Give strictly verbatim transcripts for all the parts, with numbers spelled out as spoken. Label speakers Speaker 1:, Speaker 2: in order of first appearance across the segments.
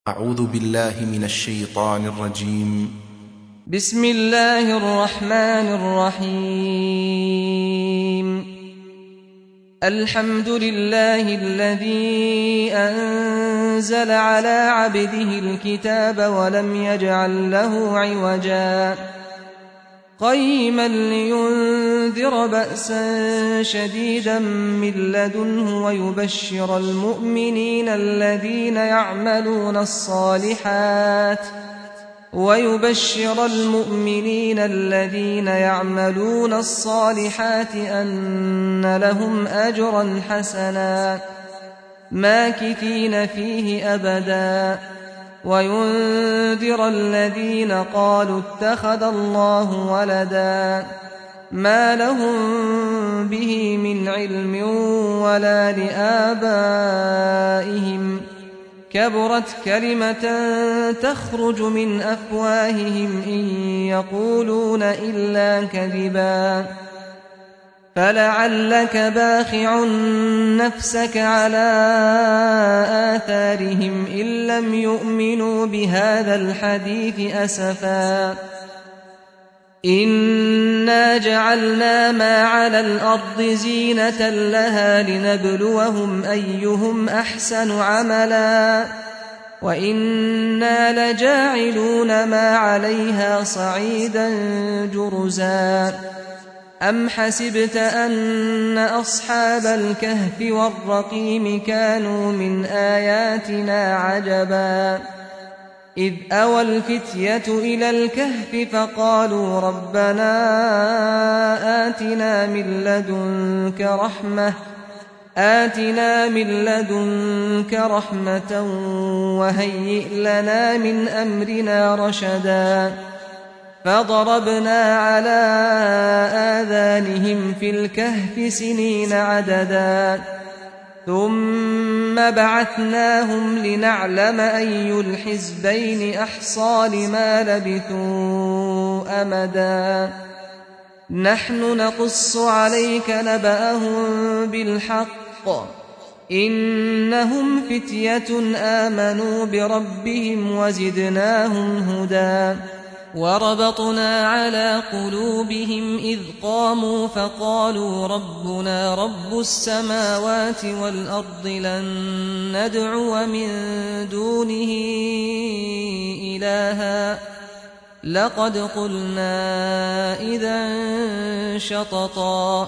Speaker 1: أعوذ بالله من الشيطان الرجيم.
Speaker 2: بسم الله الرحمن الرحيم. الحمد لله الذي أنزل على عبده الكتاب ولم يجعل له عوجا قيما لينذر بأسا شديدا من لدنه ويبشر المؤمنين الذين يعملون الصالحات ويبشر المؤمنين الذين يعملون الصالحات أن لهم أجرا حسنا ماكثين فيه أبدا وينذر الذين قالوا اتخذ الله ولدا ما لهم به من علم ولا لآبائهم كبرت كلمة تخرج من أفواههم إن يقولون إلا كذبا فلعلك باخع نفسك على آثارهم إن لم يؤمنوا بهذا الحديث أسفا إنا جعلنا ما على الأرض زينة لها لنبلوهم أيهم أحسن عملا وإنا لجاعلون ما عليها صعيدا جرزا أم حسبت أن أصحاب الكهف والرقيم كانوا من آياتنا عجبا إذ أوى الفتية إلى الكهف فقالوا ربنا آتنا من لدنك رحمة آتنا من لدنك رحمة وهيئ لنا من أمرنا رشدا فضربنا على آذانهم في الكهف سنين عددا ثم بعثناهم لنعلم أي الحزبين أحصى لما لبثوا أمدا نحن نقص عليك نبأهم بالحق إنهم فتية آمنوا بربهم وزدناهم هدى وربطنا على قلوبهم إذ قاموا فقالوا ربنا رب السماوات والأرض لن ندعو من دونه إلها لقد قلنا إذا شططا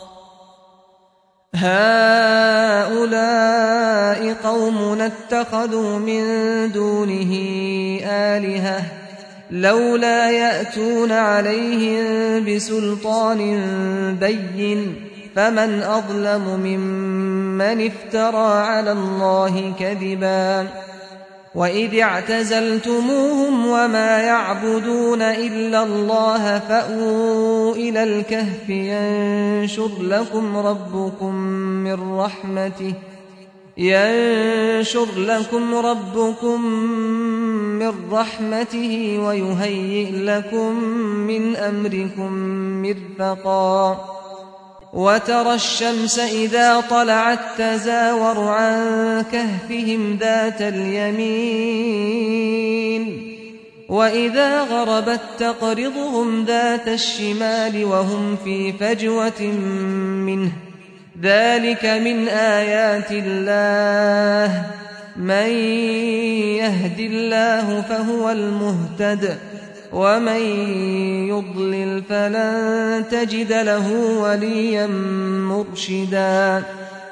Speaker 2: هؤلاء قومنا اتخذوا من دونه آلهة لولا يأتون عليهم بسلطان بين فمن أظلم ممن افترى على الله كذبا وإذ اعتزلتموهم وما يعبدون إلا الله فأووا إلى الكهف ينشر لكم ربكم من رحمته ينشر لكم ربكم من رحمته ويهيئ لكم من أمركم مرفقا وترى الشمس إذا طلعت تزاور عن كهفهم ذات اليمين وإذا غربت تقرضهم ذات الشمال وهم في فجوة منه ذلك من آيات الله من يهد الله فهو المهتد ومن يضلل فلن تجد له وليا مرشدا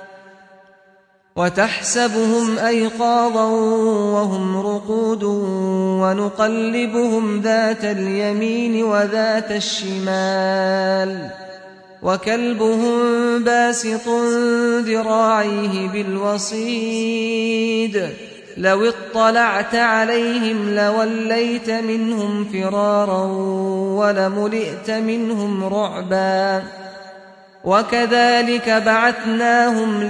Speaker 2: وتحسبهم أيقاظا وهم رقود ونقلبهم ذات اليمين وذات الشمال وكلبهم باسط ذراعيه بالوصيد لو اطلعت عليهم لوليت منهم فرارا ولملئت منهم رعبا وكذلك بعثناهم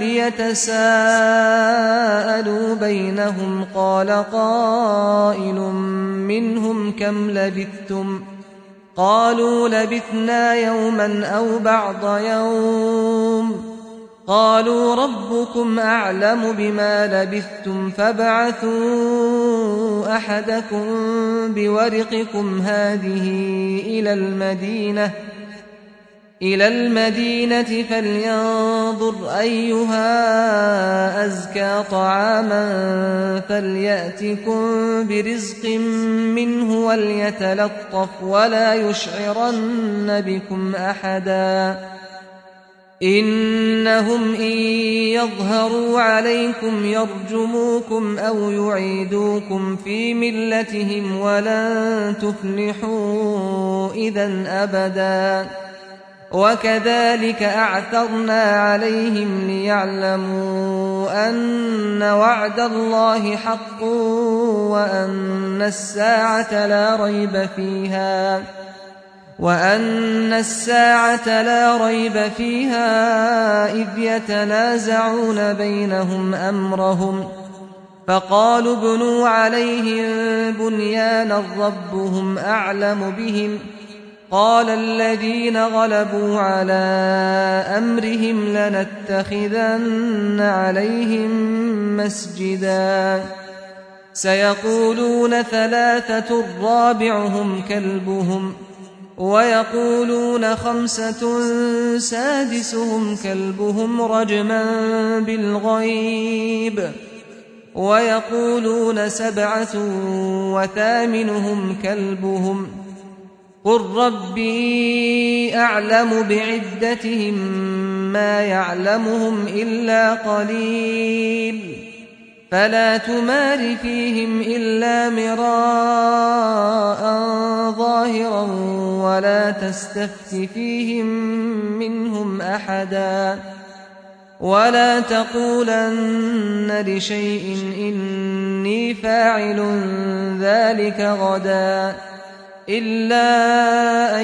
Speaker 2: ليتساءلوا بينهم قال قائل منهم كم لبثتم قالوا لبثنا يوما أو بعض يوم قالوا ربكم أعلم بما لبثتم فابعثوا أحدكم بورقكم هذه إلى المدينة إلى المدينة فلينظر أيها أزكى طعاما فليأتكم برزق منه وليتلطف ولا يشعرن بكم أحدا إنهم إن يظهروا عليكم يرجموكم أو يعيدوكم في ملتهم ولن تفلحوا إذا أبدا وكذلك أعثرنا عليهم ليعلموا أن وعد الله حق وأن الساعة لا ريب فيها وأن الساعة لا ريب فيها إذ يتنازعون بينهم أمرهم فقالوا ابنوا عليهم بنيانا ربهم أعلم بهم قال الذين غلبوا على أمرهم لنتخذن عليهم مسجدا سيقولون ثلاثة رابعهم كلبهم ويقولون خمسة سادسهم كلبهم رجما بالغيب ويقولون سبعة وثامنهم كلبهم قل ربي أعلم بعدتهم ما يعلمهم إلا قليل فلا تمار فيهم إلا مراء ظاهرا ولا تستفت فيهم منهم أحدا ولا تقولن لشيء إني فاعل ذلك غدا إلا أن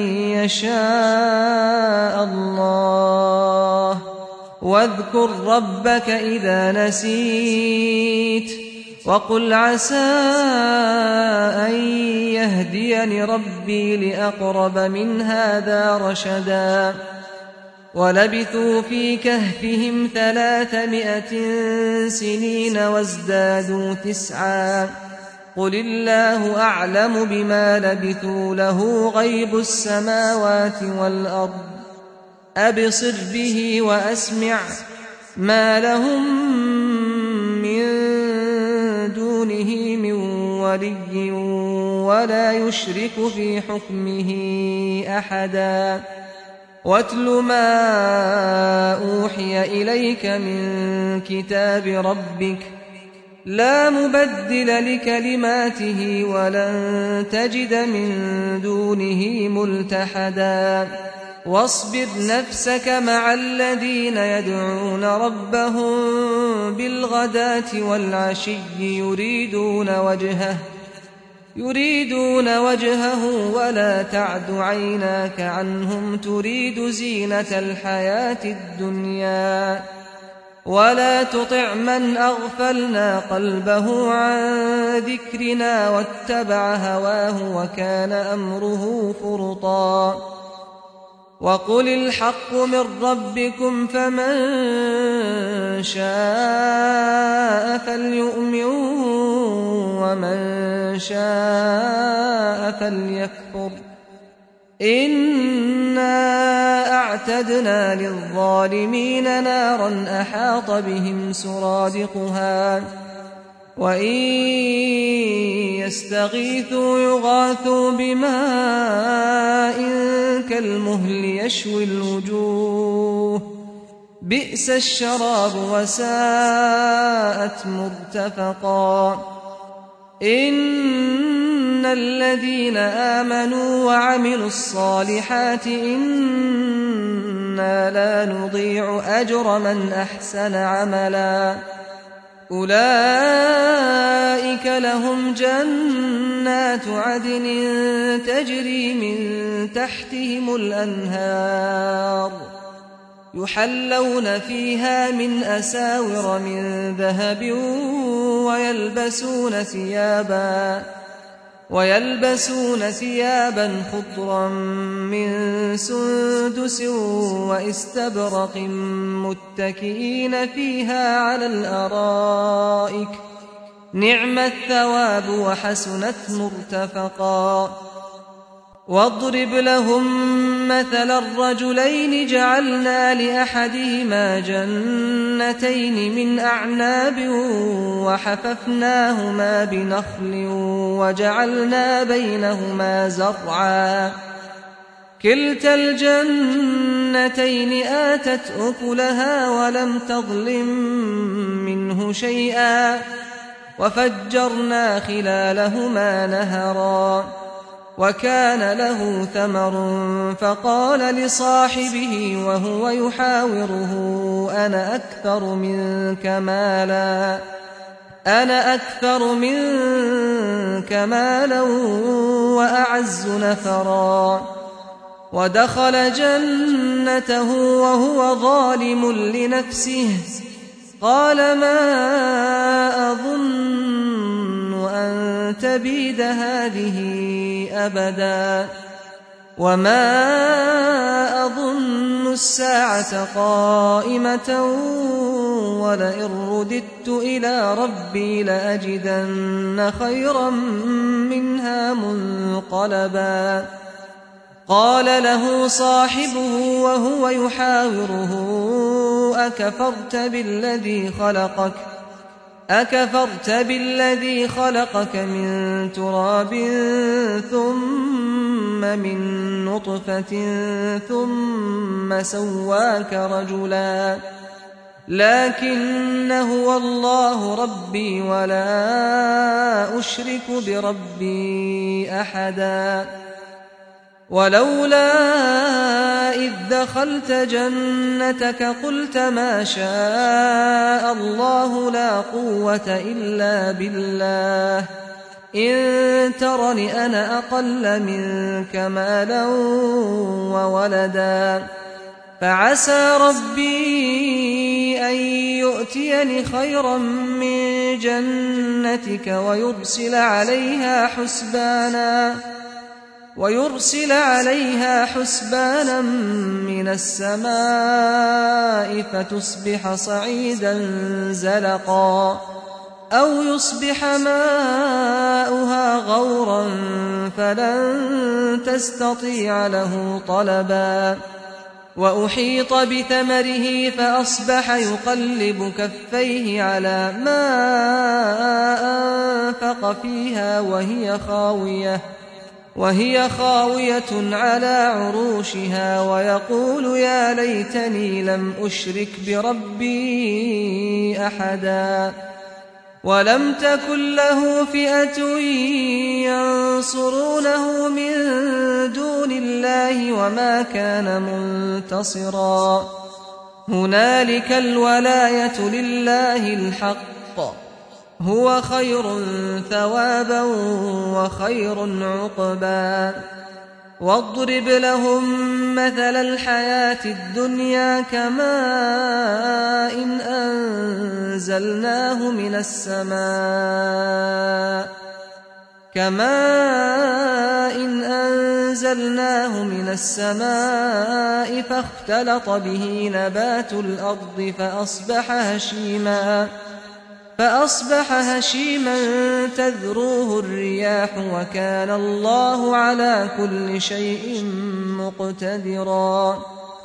Speaker 2: يشاء الله واذكر ربك إذا نسيت وقل عسى أن يهديني ربي لأقرب من هذا رشدا ولبثوا في كهفهم ثلاثمائة سنين وازدادوا تسعا قل الله أعلم بما لبثوا له غيب السماوات والأرض أبصر به وأسمع ما لهم من دونه من ولي ولا يشرك في حكمه أحدا واتل ما أوحي إليك من كتاب ربك لا مبدل لكلماته ولن تجد من دونه ملتحدا واصبر نفسك مع الذين يدعون ربهم بالغداة والعشي يريدون وجهه يريدون وجهه ولا تعد عيناك عنهم تريد زينة الحياة الدنيا ولا تطع من أغفلنا قلبه عن ذكرنا واتبع هواه وكان أمره فرطا وقل الحق من ربكم فمن شاء فليؤمن ومن شاء فليكفر إنا أعتدنا للظالمين نارا أحاط بهم سرادقها وإن يستغيثوا يغاثوا بماء كالمهل يشوي الوجوه بئس الشراب وساءت مرتفقا إن الذين آمنوا وعملوا الصالحات إنا لا نضيع أجر من أحسن عملا أولئك لهم جنات عدن تجري من تحتهم الأنهار يحلون فيها من أساور من ذهب ويلبسون ثيابا ويلبسون ثيابا خضرا من سندس واستبرق متكئين فيها على الأرائك نعم الثواب وحسنت مرتفقا واضرب لهم مثل الرجلين جعلنا لأحدهما جنتين من أعناب وحففناهما بنخل وجعلنا بينهما زرعا كلتا الجنتين آتت أكلها ولم تظلم منه شيئا وفجرنا خلالهما نهرا وكان له ثمر فقال لصاحبه وهو يحاوره أنا أكثر منك مالا أنا أكثر منك مالا وأعز نفرا ودخل جنته وهو ظالم لنفسه قال ما أظن أن تبيد هذه أبدا وما أظن الساعة قائمة ولئن رددت إلى ربي لأجدن خيرا منها منقلبا قال له صاحبه وهو يحاوره أكفرت بالذي خلقك أكفرت بالذي خلقك من تراب ثم من نطفة ثم سواك رجلا لكن هو الله ربي ولا أشرك بربي أحدا ولولا إذ دخلت جنتك قلت ما شاء الله لا قوة إلا بالله إن ترني أنا أقل منك مالا وولدا فعسى ربي أن يؤتيني خيرا من جنتك ويرسل عليها حسبانا ويرسل عليها حسبانا من السماء فتصبح صعيدا زلقا أو يصبح ماؤها غورا فلن تستطيع له طلبا وأحيط بثمره فأصبح يقلب كفيه على ما أنفق فيها وهي خاوية وهي خاوية على عروشها ويقول يا ليتني لم أشرك بربي أحدا ولم تكن له فئة ينصرونه من دون الله وما كان منتصرا هنالك الولاية لله الحق هو خير ثوابا وخير عقبا واضرب لهم مثل الحياة الدنيا كماء إن أنزلناه من السماء كماء إن أنزلناه من السماء فاختلط به نبات الأرض فأصبح هشيما فأصبح هشيما تذروه الرياح وكان الله على كل شيء مقتدرا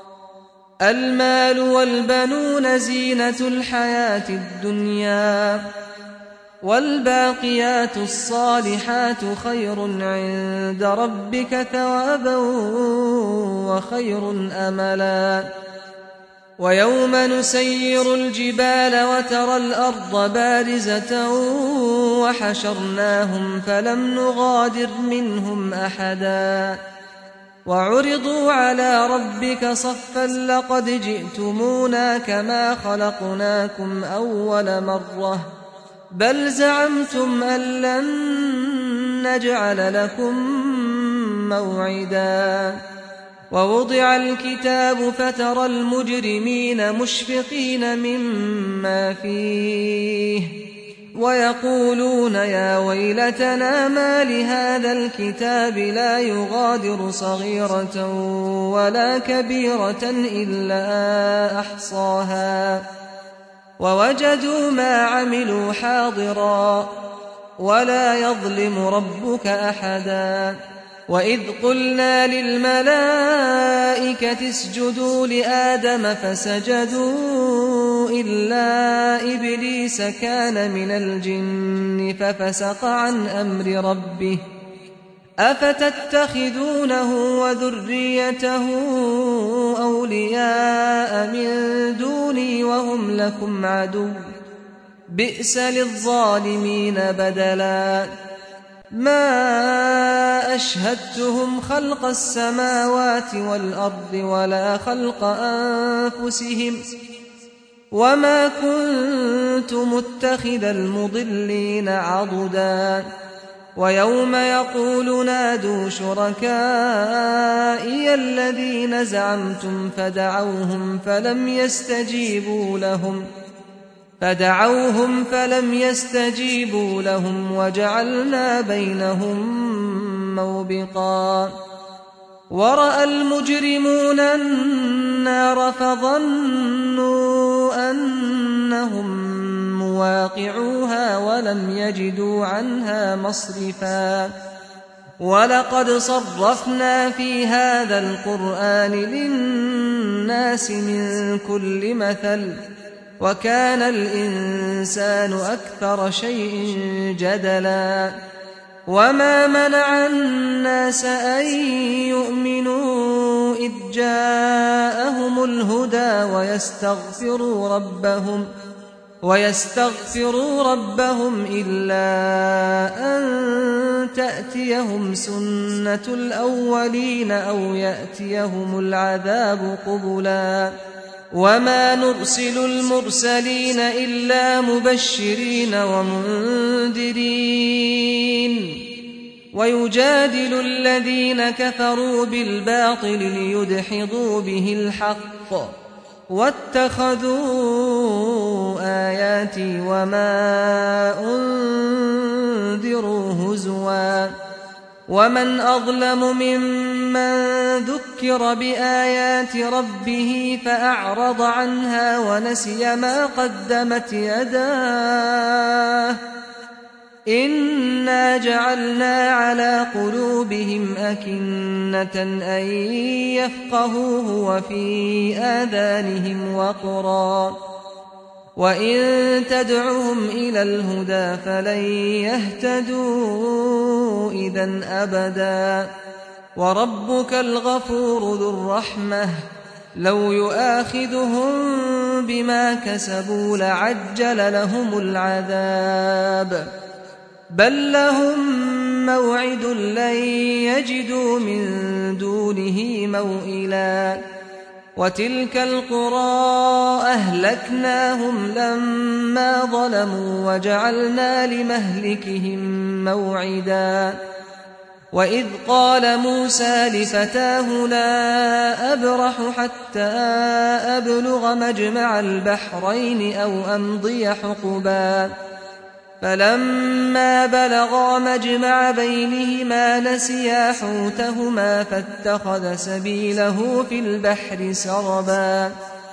Speaker 2: المال والبنون زينة الحياة الدنيا والباقيات الصالحات خير عند ربك ثوابا وخير أملا ويوم نسير الجبال وترى الأرض بارزة وحشرناهم فلم نغادر منهم أحدا وعرضوا على ربك صفا لقد جئتمونا كما خلقناكم أول مرة بل زعمتم أن لن نجعل لكم موعدا ووضع الكتاب فترى المجرمين مشفقين مما فيه ويقولون يا ويلتنا ما لهذا الكتاب لا يغادر صغيرة ولا كبيرة إلا أحصاها ووجدوا ما عملوا حاضرا ولا يظلم ربك أحدا وإذ قلنا للملائكة اسجدوا لآدم فسجدوا إلا إبليس كان من الجن ففسق عن أمر ربه أفتتخذونه وذريته أولياء من دوني وهم لكم عدو بئس للظالمين بدلا ما أشهدتهم خلق السماوات والأرض ولا خلق أنفسهم وما كنت متخذ المضلين عضدا ويوم يقول نادوا شركائي الذين زعمتم فدعوهم فلم يستجيبوا لهم فدعوهم فلم يستجيبوا لهم وجعلنا بينهم موبقا ورأى المجرمون النار فظنوا أنهم مواقعوها ولم يجدوا عنها مصرفا ولقد صرفنا في هذا القرآن للناس من كل مثل وكان الإنسان أكثر شيء جدلا وما منع الناس أن يؤمنوا إذ جاءهم الهدى ويستغفروا ربهم ويستغفروا ربهم إلا أن تأتيهم سنة الأولين أو يأتيهم العذاب قبلا وما نرسل المرسلين إلا مبشرين ومنذرين ويجادل الذين كفروا بالباطل ليدحضوا به الحق واتخذوا آياتي وما أنذروا هزوا ومن أظلم ممن ذكر بآيات ربه فأعرض عنها ونسي ما قدمت يداه إنا جعلنا على قلوبهم أكنة أن يفقهوه وفي آذانهم وقرا وإن تدعهم إلى الهدى فلن يهتدوا إذا أبدا وربك الغفور ذو الرحمة لو يؤاخذهم بما كسبوا لعجل لهم العذاب بل لهم موعد لن يجدوا من دونه موئلا وتلك القرى أهلكناهم لما ظلموا وجعلنا لمهلكهم موعدا وإذ قال موسى لفتاه لا أبرح حتى أبلغ مجمع البحرين أو أمضي حقبا فلما بلغا مجمع بينهما نسيا حوتهما فاتخذ سبيله في البحر سربا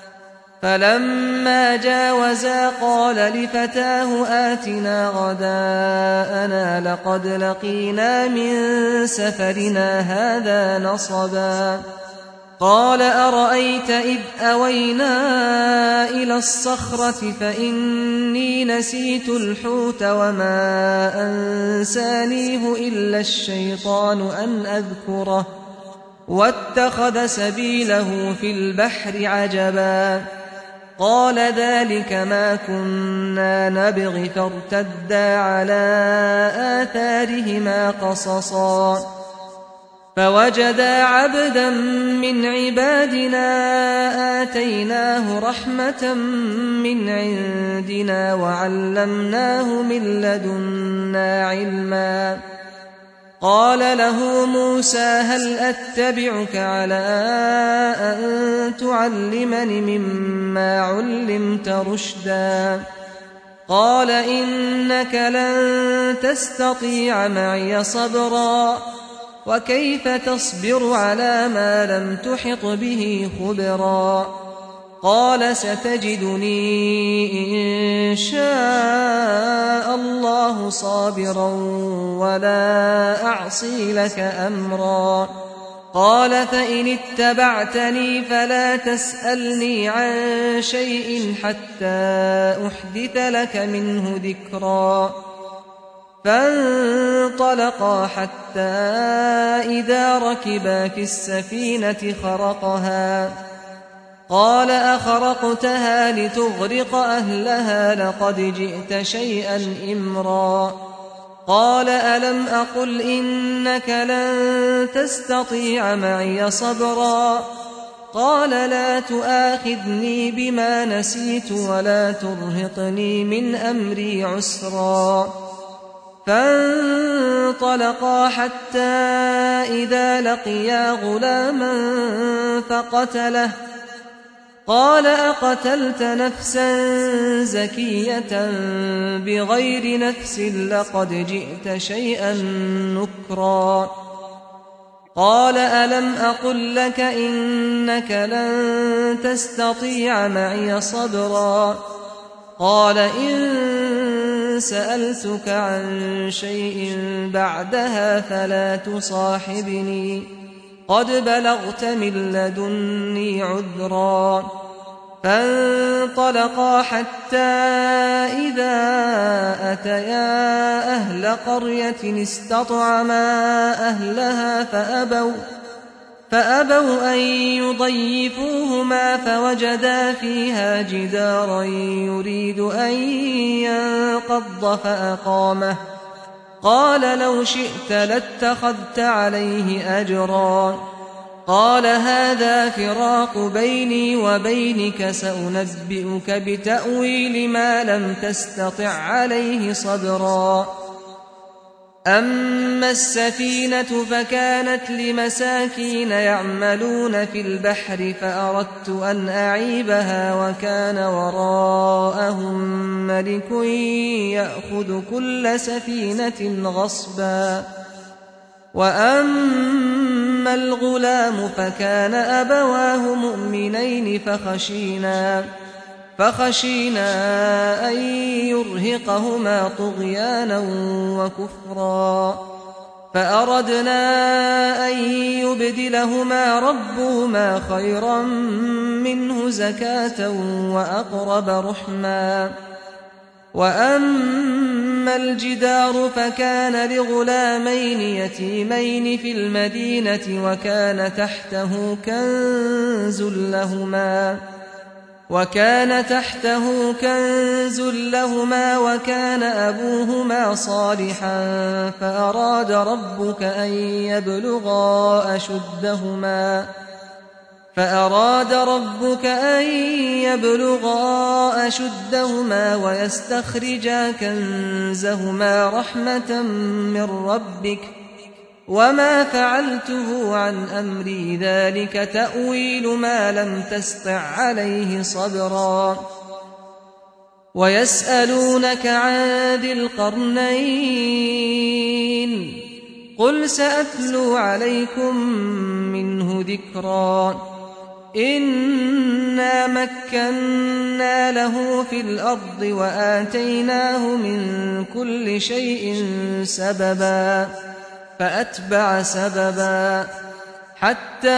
Speaker 2: فلما جاوزا قال لفتاه آتنا غداءنا لقد لقينا من سفرنا هذا نصبا قال أرأيت إذ أوينا إلى الصخرة فإني نسيت الحوت وما أنسانيه إلا الشيطان أن أذكره واتخذ سبيله في البحر عجبا قال ذلك ما كنا نبغي فارتدا على آثارهما قصصا فوجدا عبدا من عبادنا آتيناه رحمة من عندنا وعلمناه من لدنا علما قال له موسى هل أتبعك على أن تعلمني مما علمت رشدا قال إنك لن تستطيع معي صبرا وكيف تصبر على ما لم تحط به خبرا قال ستجدني إن شاء الله صابرا ولا أعصي لك أمرا قال فإن اتبعتني فلا تسألني عن شيء حتى أحدث لك منه ذكرا فانطلقا حتى إذا ركبا في السفينة خرقها قال أخرقتها لتغرق أهلها لقد جئت شيئا إمرا قال ألم أقل إنك لن تستطيع معي صبرا قال لا تؤاخذني بما نسيت ولا ترهقني من أمري عسرا فانطلقا حتى إذا لقيا غلاما فقتله قال أقتلت نفسا زكية بغير نفس لقد جئت شيئا نكرا قال ألم أقل لك إنك لن تستطيع معي صبرا قال إن سألتك عن شيء بعدها فلا تصاحبني قد بلغت من لدني عذرا فانطلقا حتى إذا أتيا أهل قرية استطعما أهلها فأبوا فأبوا أن يضيفوهما فوجدا فيها جدارا يريد أن ينقض فأقامه قال لو شئت لاتخذت عليه أجرا قال هذا فراق بيني وبينك سأنبئك بتأويل ما لم تستطع عليه صبرا أما السفينة فكانت لمساكين يعملون في البحر فأردت أن أعيبها وكان وراءهم ملك يأخذ كل سفينة غصبا وأما الغلام فكان أبواه مؤمنين فخشينا فخشينا أن يرهقهما طغيانا وكفرا فأردنا أن يبدلهما ربهما خيرا منه زكاة وأقرب رحما وأما الجدار فكان لغلامين يتيمين في المدينة وكان تحته كنز لهما وكان تحته كنز لهما وكان أبوهما صالحا فأراد ربك أن يبلغا أشدهما فأراد ربك أن يبلغا أشدهما ويستخرجا كنزهما رحمة من ربك وما فعلته عن أمري ذلك تأويل ما لم تسطع عليه صبرا ويسألونك عن ذي القرنين قل سأتلو عليكم منه ذكرا إنا مكنا له في الأرض وآتيناه من كل شيء سببا فأتبع سببا حتى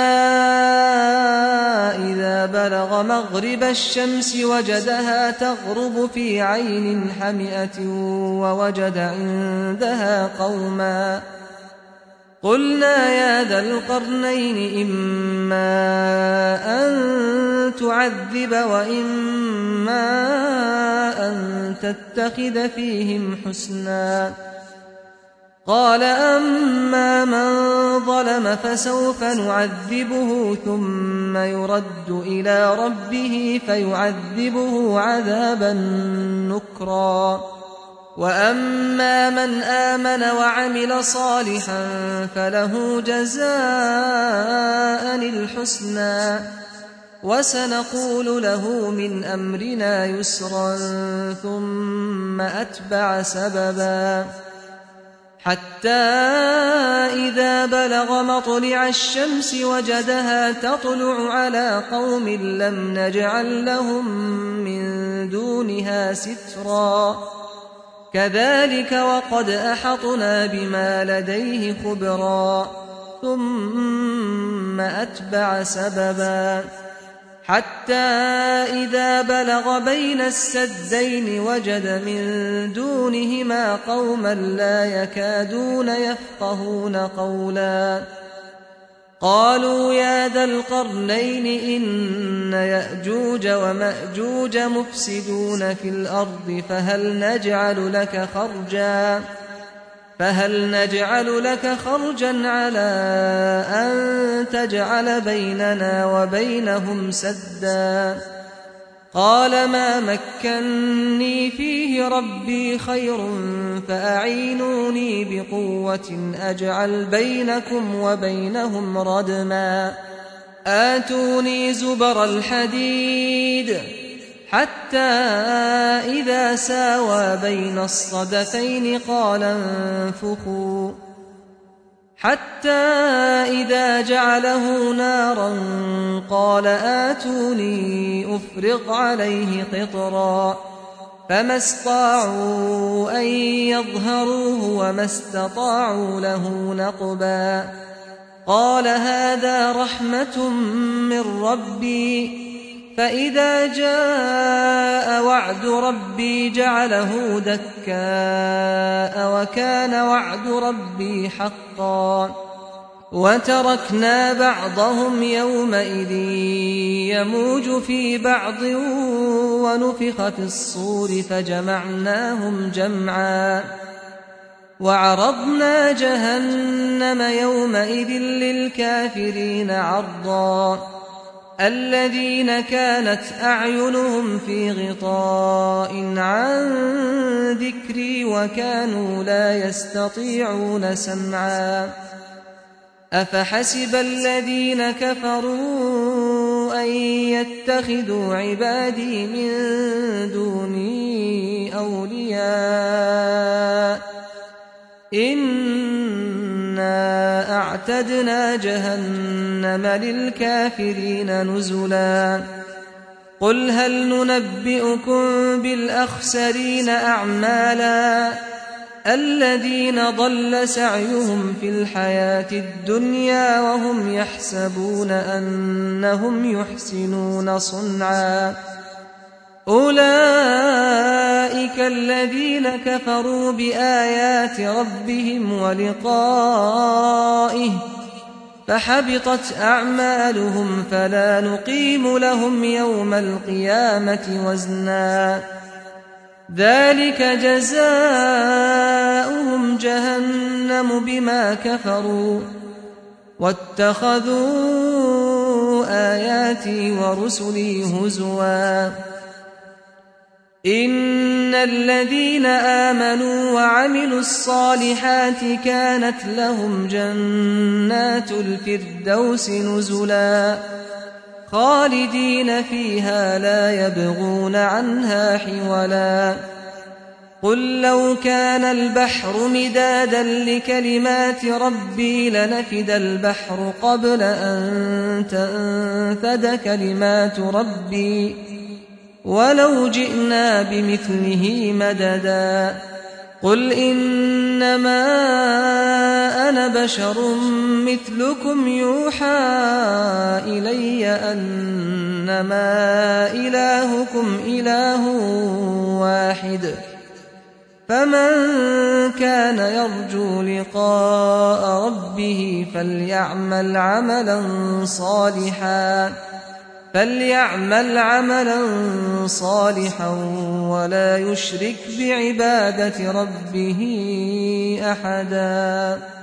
Speaker 2: إذا بلغ مغرب الشمس وجدها تغرب في عين حمئة ووجد عندها قوما قلنا يا ذا القرنين إما أن تعذب وإما أن تتخذ فيهم حسنا قال أما من ظلم فسوف نعذبه ثم يرد إلى ربه فيعذبه عذابا نكرا وأما من آمن وعمل صالحا فله جزاء الحسنى وسنقول له من أمرنا يسرا ثم أتبع سببا حتى إذا بلغ مطلع الشمس وجدها تطلع على قوم لم نجعل لهم من دونها سترا كذلك وقد أحطنا بما لديه خبرا ثم أتبع سببا حتى إذا بلغ بين السدين وجد من دونهما قوما لا يكادون يفقهون قولا قالوا يا ذا القرنين إن يأجوج ومأجوج مفسدون في الأرض فهل نجعل لك خرجا فهل نجعل لك خرجا على أن تجعل بيننا وبينهم سدا قال ما مكني فيه ربي خير فأعينوني بقوة أجعل بينكم وبينهم ردما آتوني زبر الحديد حتى إذا ساوى بين الصدفين قال انفخوا حتى إذا جعله نارا قال آتوني أفرغ عليه قطرا فما استطاعوا أن يظهروه وما استطاعوا له نقبا قال هذا رحمة من ربي فإذا جاء وعد ربي جعله دكاء وكان وعد ربي حقا وتركنا بعضهم يومئذ يموج في بعض ونفخ في الصور فجمعناهم جمعا وعرضنا جهنم يومئذ للكافرين عرضا الذين كانت أعينهم في غطاء عن ذكري وكانوا لا يستطيعون سمعا أفحسب الذين كفروا أن يتخذوا عبادي من دوني أولياء إنا أعتدنا جهنم للكافرين نزلا قل هل ننبئكم بالأخسرين أعمالا الذين ضل سعيهم في الحياة الدنيا وهم يحسبون أنهم يحسنون صنعا أولئك الذين كفروا بآيات ربهم ولقائه فحبطت أعمالهم فلا نقيم لهم يوم القيامة وزنا ذلك جزاؤهم جهنم بما كفروا واتخذوا آياتي ورسلي هزوا إن الذين آمنوا وعملوا الصالحات كانت لهم جنات الفردوس نزلا خالدين فيها لا يبغون عنها حولا قل لو كان البحر مدادا لكلمات ربي لنفد البحر قبل أن تنفد كلمات ربي ولو جئنا بمثله مددا قل إنما أنا بشر مثلكم يوحى إلي أنما إلهكم إله واحد فمن كان يرجو لقاء ربه فليعمل عملا صالحا فليعمل عملا صالحا ولا يشرك بعبادة ربه أحدا.